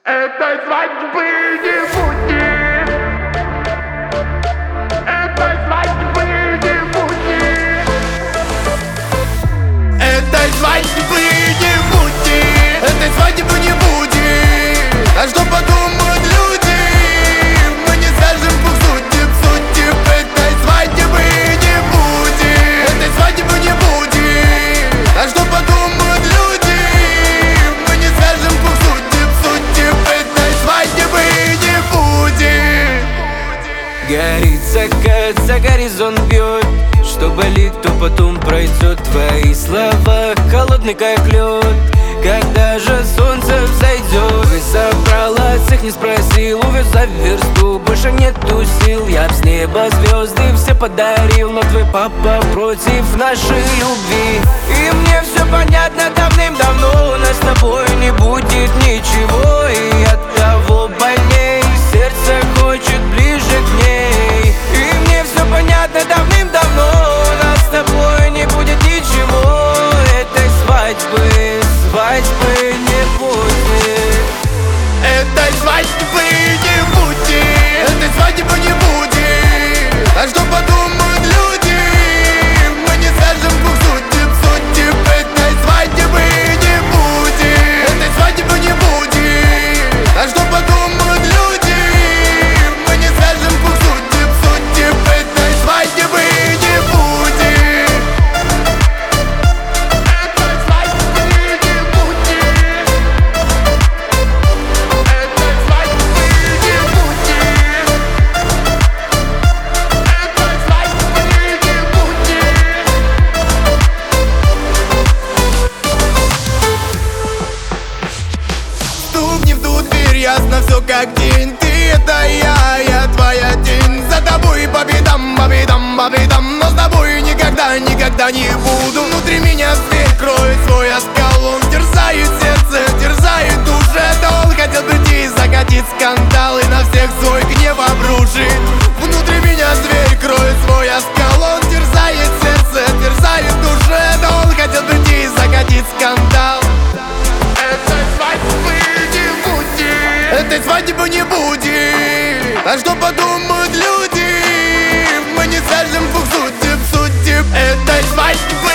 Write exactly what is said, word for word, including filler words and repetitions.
Этой свадьбы не будет. Этой свадьбы не будет. Этой свадьбы не будет. Этой свадьбы не будет. А что подумают люди? Мы не свяжем двух судеб, судеб. Этой свадьбы не будет. Этой свадьбы не будет. А что подумают люди? Мы не свяжем двух судеб, судеб. Этой свадьбы не будет. Горит закат, за горизонт бьет. Что болит, то потом пройдет. Твои слова холодный как лед. Когда же солнце взойдет? Ты собрала всех, не спросил. Увез за версту, больше нету сил. Я б с неба звезды все подарил, но твой папа против нашей любви. И мне все понятно давным-давно. У нас с тобой не будет ничего. И от того больней сердце хочет ближе к ней. И мне все понятно давным-давно. У нас с тобой не будет ничего. Этой свадьбы, свадьбы не будет. Этой свадьбы не будет. Этой свадьбы не будет. А что подумают люди? Мы не свяжем двух судеб, судеб. Этой свадьбы не будет. Этой свадьбы не будет. А что подумают люди? Мы не свяжем двух судеб, судеб. Этой свадьбы не будет. Этой свадьбы не будет. Этой свадьбы не будет. Этой свадьбы не будет. Стукни в ту дверь, ясно все как день. Ты это я, я твоя тень. За тобой по бедам, по бедам, по бедам. Но с тобой никогда, никогда не буду. Внутри меня зверь кроет свой оскал. Он терзает сердце, терзает душе. Он хотел прийти и закатить скандал и на всех свой гнев обрушить. Внутри меня зверь кроет свой оскал. Он терзает сердце, терзает душе. Он хотел прийти и закатить скандал. Этой свадьбы не будет. Этой свадьбы не будет. А что подумают люди? Мы не свяжем двух судеб, судеб. Этой свадьбы